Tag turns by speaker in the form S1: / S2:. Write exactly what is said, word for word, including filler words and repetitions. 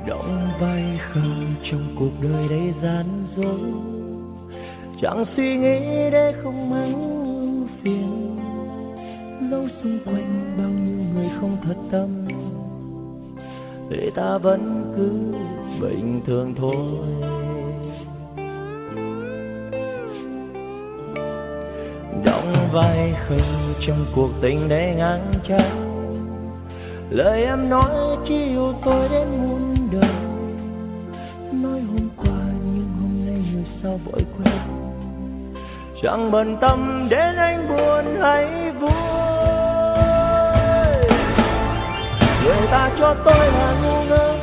S1: đóng vai khờ trong cuộc đời đầy gian dối, chẳng suy nghĩ để không mắng phiền. Dẫu xung quanh bao nhiêu người không thật tâm thì ta vẫn cứ bình thường thôi. Đóng vai khờ trong cuộc tình đầy ngang trái, lời em nói chỉ yêu tôi đến muôn đời. Nói hôm qua nhưng hôm nay người sao vội quên, chẳng bận tâm đến anh buồn hay vui. Người ta cho tôi là ngu ngơ,